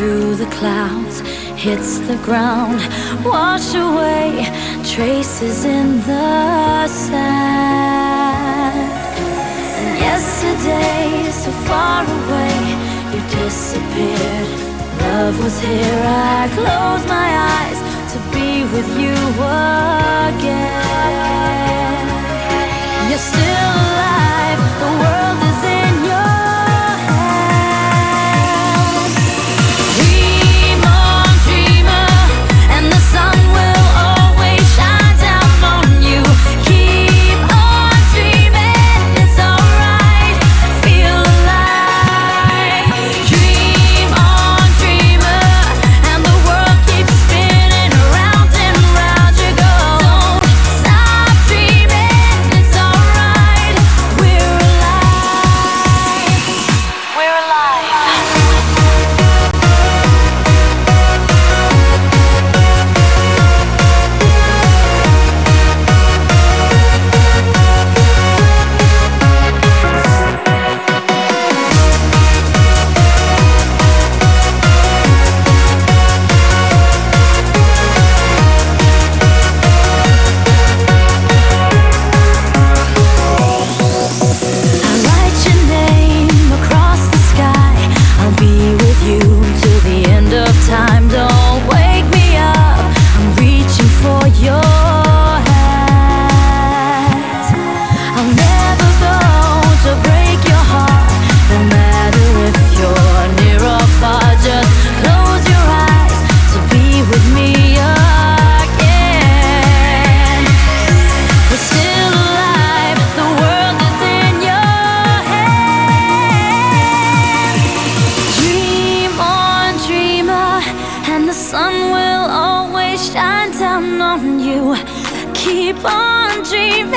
through the clouds, hits the ground, wash away traces in the sand. And yesterday, so far away, you disappeared. Love was here, I closed my eyes to be with you again. You're still alive, the world is in your hands. Dream on, dreamer, and the sun will always shine down on you. Keep on dreaming, it's alright, feel alive. Dream on, dreamer, and the world keeps spinning round and round you go. Don't stop dreaming, it's alright, we're alive. We're alive. I'll write your name across the sky. I'll be with you till the end of time. Don't wake me up, I'm reaching for your hand. I'll never go to break your heart, no matter if you're near or far. Just close your eyes to be with me again. We're still alive, the world is in your hands. Dream on, dreamer, and the sun will always shine down on you. Keep on dreaming.